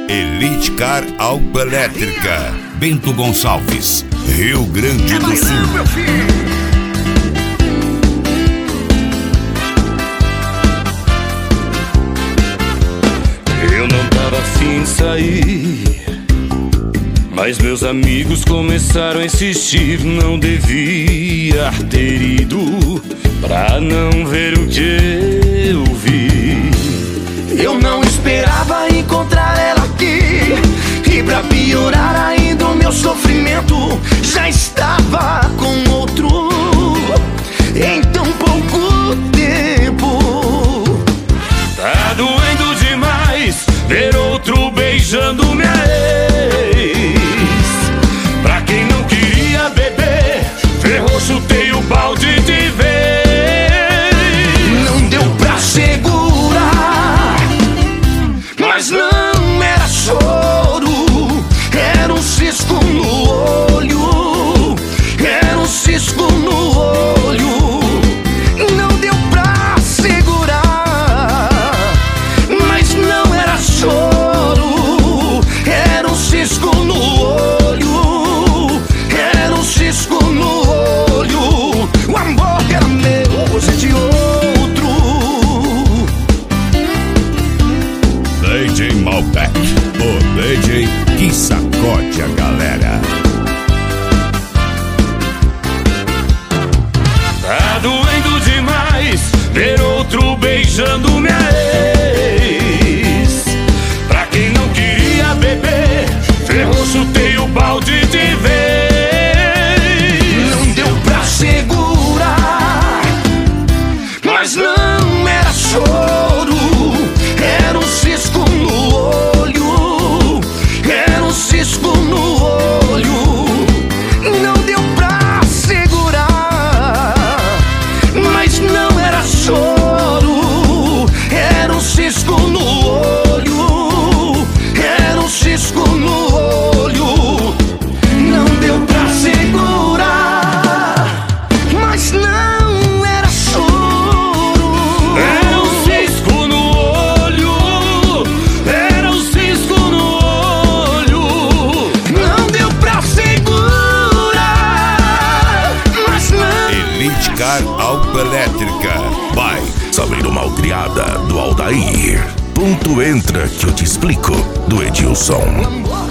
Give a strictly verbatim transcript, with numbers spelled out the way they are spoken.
Elite Car Alba Elétrica, Bento Gonçalves, Rio Grande do Sul. Meu filho. Eu não tava afim de sair, mas meus amigos começaram a insistir. Não devia ter ido pra não ver o que eu vi. Eu não esperava encontrar ela aqui, e pra piorar ainda o meu sofrimento já estava com outro em tão pouco tempo. Tá doendo demais ver outro beijando minha ex. Pra quem não queria beber, ferrou, chutei o balde de vez. Não deu pra segurar, mas não era choro, era um cisco no olho, era um cisco no olho. Não deu pra segurar, mas não era choro, era um cisco no olho, era um cisco no olho. O amor que era meu, hoje é de outro. D J Malbec, o D J que sacode a galera. Tá doendo demais ver outro beijando minha ex. Pra quem não queria beber, ferrou, chutei o balde de vez. Não deu pra segurar, mas não era choro, era um cisco no olho, era um cisco no olho. Não deu pra segurar, mas não era choro, era um cisco no olho, era um cisco no olho. Não deu pra segurar, mas não era choro. Era um cisco no olho, era um cisco no olho. Não deu pra segurar, mas não. Elite Car Alba Elétrica, by Sabrina Malcriada, do Aldair. Ponto entra que eu te explico, do Edilson.